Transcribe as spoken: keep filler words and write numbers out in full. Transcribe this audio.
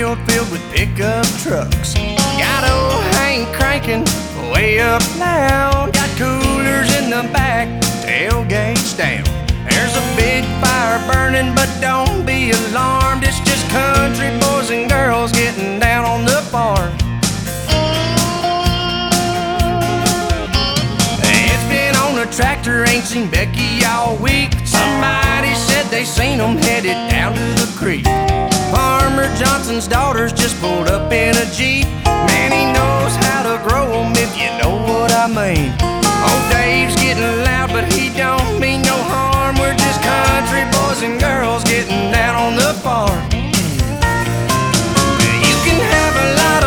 field filled with pickup trucks. Got old Hank cranking way up loud. Got coolers in the back, tailgates down. There's a big fire burning, but don't be alarmed. It's just country boys and girls getting down on the farm. It's been on the tractor, ain't seen Becky all week. Somebody said they seen them headed down to the creek. Farmer Johnson's daughters just pulled up in a Jeep. Man, he knows how to grow them, if you know what I mean. Old Dave's getting loud, but he don't mean no harm. We're just country boys and girls getting down on the farm.